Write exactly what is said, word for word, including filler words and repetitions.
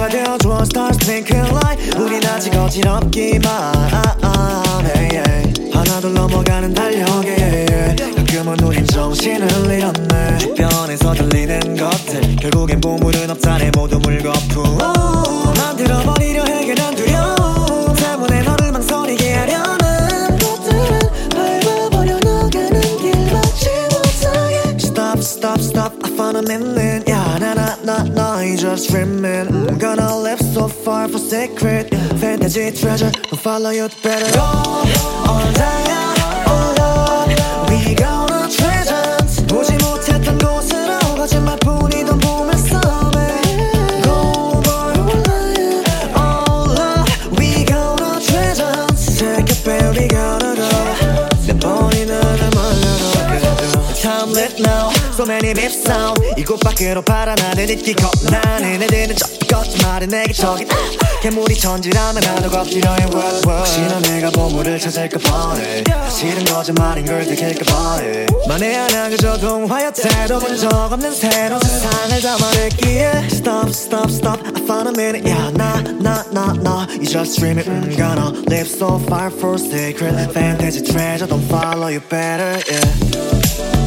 내가 되어줘 stars twinkling light 우린 아직 어지럽기만 hey, hey. 하나둘 넘어가는 달력에 가끔은 우린 정신을 잃었네 주변에서 들리는 것들 결국엔 보물은 없자네 모두 물거품 만들어버리려 해 난 두려움 때문에 너를 망설이게 하려는 것들은 밟아버려 너가는 길 막지 못하게 Stop stop stop I found a meaning Yeah nah nah nah nah you just dreaming I'm gonna live so far for secret Fantasy treasure Don't follow you better Go all day all up We gonna treasure 보지 못했던 곳으로 거짓말뿐이던 봄의 summer Go all all up We gonna treasure Take it baby we gotta go 내 머리 눈을 멀려도 Time lit now So many beep sound 이곳 밖으로 바라나는 잊기 겁나는 애들은 거짓말은 내게 저기 괴물이 천지라면 나도 겁지려 해 혹시나 내가 보물을 찾을까 뻔해 사실은 거짓말인 걸 들킬까 뻔해 만에 하나 그저 동화였대도 본 적 없는 새로운 세상을 담아냈기에 Stop stop stop I found a minute Yeah nah nah nah nah You just dream it I'm gonna live so far for secret Fantasy treasure Don't follow you better yeah